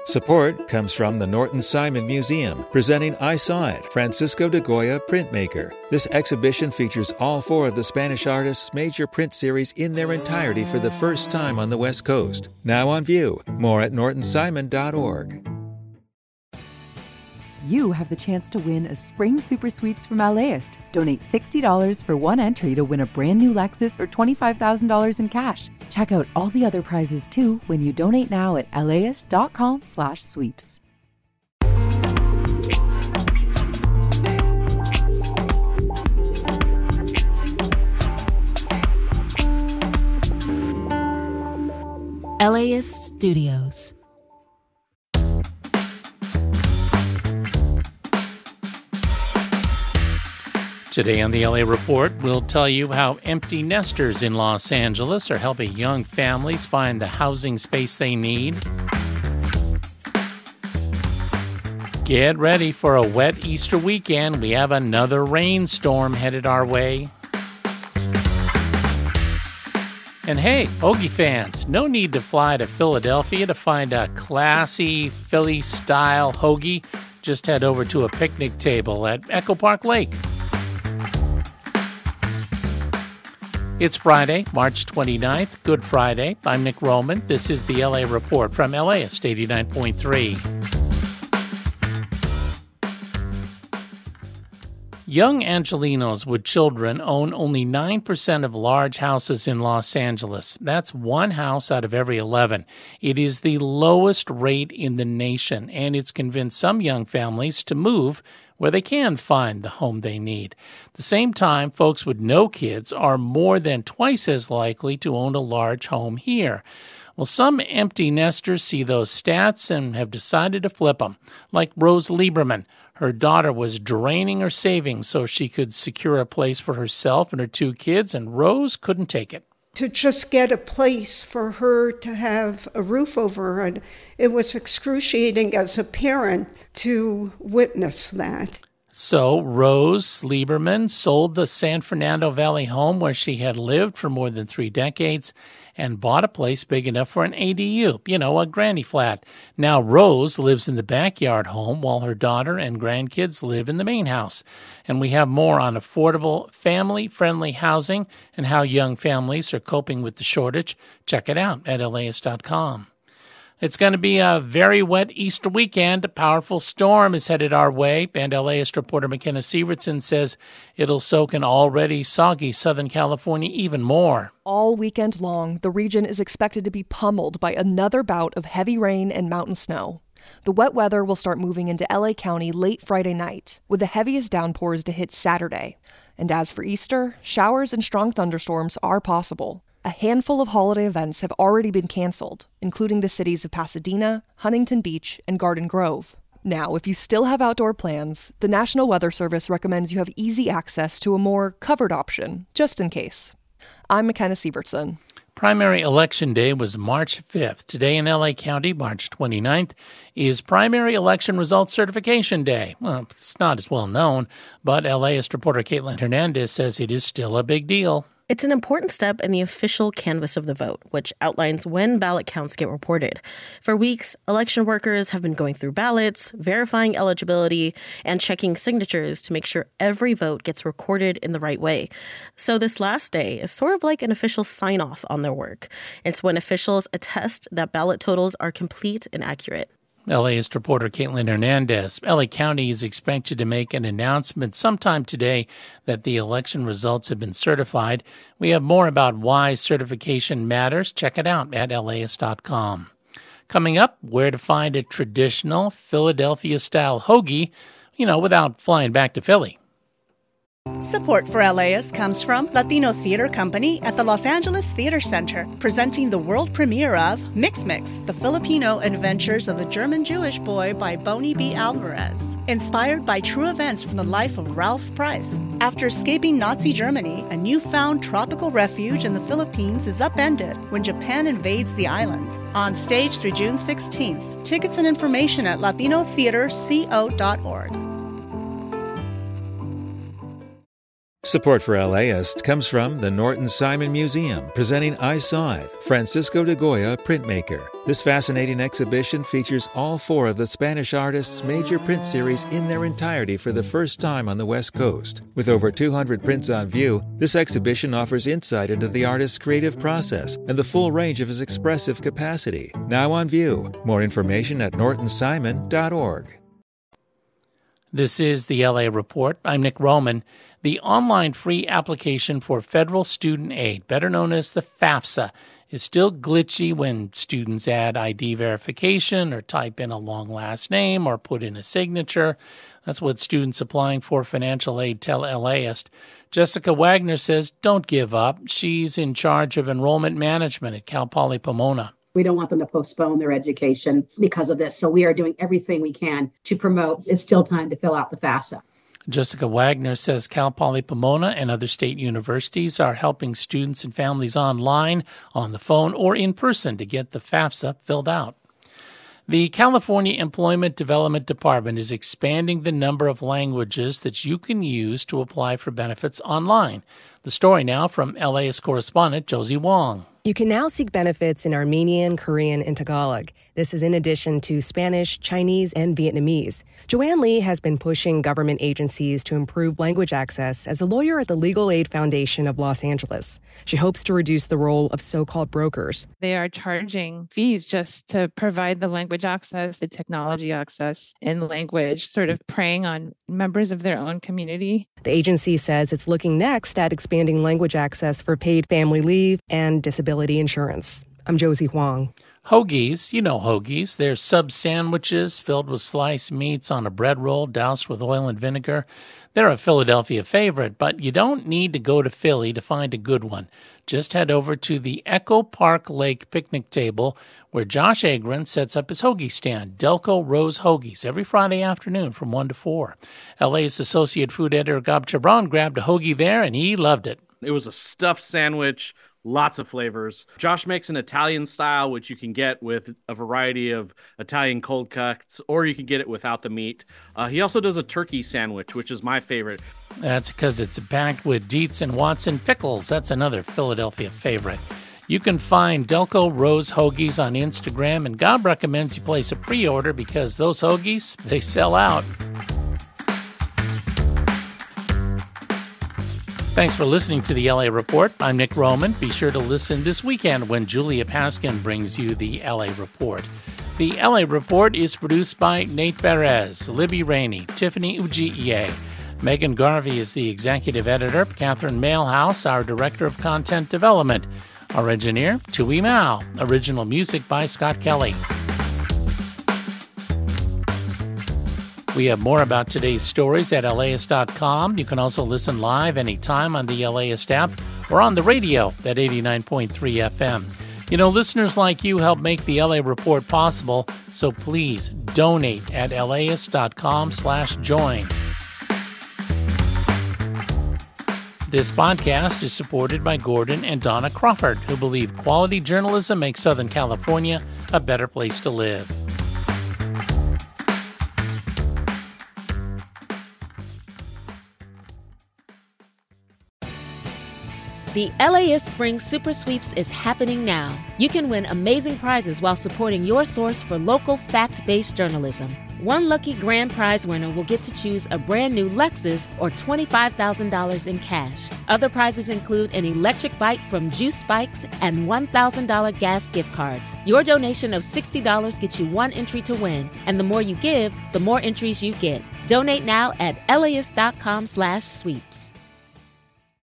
Support comes from the Norton Simon Museum, presenting I Saw It, Francisco de Goya Printmaker. This exhibition features all 4 of the Spanish artist's major print series in their entirety for the first time on the West Coast. Now on view. More at nortonsimon.org. You have the chance to win a Spring Super Sweeps from LAist. Donate $60 for one entry to win a brand new Lexus or $25,000 in cash. Check out all the other prizes too when you donate now at laist.com/sweeps. LAist Studios. Today on the LA Report, we'll tell you how empty nesters in Los Angeles are helping young families find the housing space they need. Get ready for a wet Easter weekend. We have another rainstorm headed our way. And hey, Hoagie fans, no need to fly to Philadelphia to find a classy Philly-style hoagie. Just head over to a picnic table at Echo Park Lake. It's Friday, March 29th, Good Friday. I'm Nick Roman. This is the LA Report from LAist 89.3. Young Angelenos with children own only 9% of large houses in Los Angeles. That's 1 house out of every 11. It is the lowest rate in the nation, and it's convinced some young families to move where they can find the home they need. At the same time, folks with no kids are more than twice as likely to own a large home here. Well, some empty nesters see those stats and have decided to flip them, like Rose Lieberman. Her daughter was draining her savings so she could secure a place for herself and her 2 kids, and Rose couldn't take it. To just get a place for her to have a roof over her, and it was excruciating as a parent to witness that. So Rose Lieberman sold the San Fernando Valley home where she had lived for more than 3 decades and bought a place big enough for an ADU, a granny flat. Now Rose lives in the backyard home while her daughter and grandkids live in the main house. And we have more on affordable, family-friendly housing and how young families are coping with the shortage. Check it out at laist.com. It's going to be a very wet Easter weekend. A powerful storm is headed our way, and LAist reporter McKenna Sievertson says it'll soak an already soggy Southern California even more. All weekend long, the region is expected to be pummeled by another bout of heavy rain and mountain snow. The wet weather will start moving into LA County late Friday night, with the heaviest downpours to hit Saturday. And as for Easter, showers and strong thunderstorms are possible. A handful of holiday events have already been canceled, including the cities of Pasadena, Huntington Beach, and Garden Grove. Now, if you still have outdoor plans, the National Weather Service recommends you have easy access to a more covered option, just in case. I'm McKenna Sievertson. Primary election day was March 5th. Today in LA County, March 29th, is Primary Election Results Certification Day. Well, it's not as well known, but LAist reporter Caitlin Hernandez says it is still a big deal. It's an important step in the official canvass of the vote, which outlines when ballot counts get reported. For weeks, election workers have been going through ballots, verifying eligibility, and checking signatures to make sure every vote gets recorded in the right way. So this last day is sort of like an official sign-off on their work. It's when officials attest that ballot totals are complete and accurate. LAist reporter Caitlin Hernandez. LA County is expected to make an announcement sometime today that the election results have been certified. We have more about why certification matters. Check it out at laist.com. Coming up, where to find a traditional Philadelphia-style hoagie, without flying back to Philly. Support for LAist comes from Latino Theater Company at the Los Angeles Theater Center, presenting the world premiere of Mix Mix, The Filipino Adventures of a German-Jewish Boy by Bonnie B. Alvarez. Inspired by true events from the life of Ralph Price. After escaping Nazi Germany, a newfound tropical refuge in the Philippines is upended when Japan invades the islands. On stage through June 16th. Tickets and information at latinotheaterco.org. Support for LAist comes from the Norton Simon Museum, presenting I Saw It, Francisco de Goya printmaker. This fascinating exhibition features all four of the Spanish artist's major print series in their entirety for the first time on the West Coast. With over 200 prints on view, this exhibition offers insight into the artist's creative process and the full range of his expressive capacity. Now on view. More information at nortonsimon.org. This is the LA Report. I'm Nick Roman. The online free application for federal student aid, better known as the FAFSA, is still glitchy when students add ID verification or type in a long last name or put in a signature. That's what students applying for financial aid tell LAist. Jessica Wagner says don't give up. She's in charge of enrollment management at Cal Poly Pomona. We don't want them to postpone their education because of this. So we are doing everything we can to promote it's still time to fill out the FAFSA. Jessica Wagner says Cal Poly Pomona and other state universities are helping students and families online, on the phone, or in person to get the FAFSA filled out. The California Employment Development Department is expanding the number of languages that you can use to apply for benefits online. The story now from LAist correspondent Josie Wong. You can now seek benefits in Armenian, Korean, and Tagalog. This is in addition to Spanish, Chinese, and Vietnamese. Joanne Lee has been pushing government agencies to improve language access as a lawyer at the Legal Aid Foundation of Los Angeles. She hopes to reduce the role of so-called brokers. They are charging fees just to provide the language access, the technology access, and language, sort of preying on members of their own community. The agency says it's looking next at expanding language access for paid family leave and disability insurance. I'm Josie Huang. Hoagies, you know hoagies. They're sub sandwiches filled with sliced meats on a bread roll doused with oil and vinegar. They're a Philadelphia favorite, but you don't need to go to Philly to find a good one. Just head over to the Echo Park Lake picnic table where Josh Agron sets up his hoagie stand, Delco Rose Hoagies, every Friday afternoon from 1 to 4. LA's associate food editor Gab Chabron grabbed a hoagie there, and he loved it. It was a stuffed sandwich, lots of flavors. Josh makes an Italian style, which you can get with a variety of Italian cold cuts, or you can get it without the meat. He also does a turkey sandwich, which is my favorite. That's because it's packed with Dietz and Watson pickles. That's another Philadelphia favorite. You can find Delco Rose Hoagies on Instagram, and Gab recommends you place a pre-order because those hoagies, they sell out. Thanks for listening to the LA Report. I'm Nick Roman. Be sure to listen this weekend when Julia Paskin brings you the LA Report. The LA Report is produced by Nate Perez, Libby Rainey, Tiffany Ujiie. Megan Garvey is the executive editor. Catherine Mailhouse, our director of content development. Our engineer, Tui Mao. Original music by Scott Kelly. We have more about today's stories at LAist.com. You can also listen live anytime on the LAist app or on the radio at 89.3 FM. You know, listeners like you help make the LA Report possible, so please donate at LAist.com/join. This podcast is supported by Gordon and Donna Crawford, who believe quality journalism makes Southern California a better place to live. The LAist Spring Super Sweeps is happening now. You can win amazing prizes while supporting your source for local fact-based journalism. One lucky grand prize winner will get to choose a brand new Lexus or $25,000 in cash. Other prizes include an electric bike from Juice Bikes and $1,000 gas gift cards. Your donation of $60 gets you one entry to win, and the more you give, the more entries you get. Donate now at LAist.com/sweeps.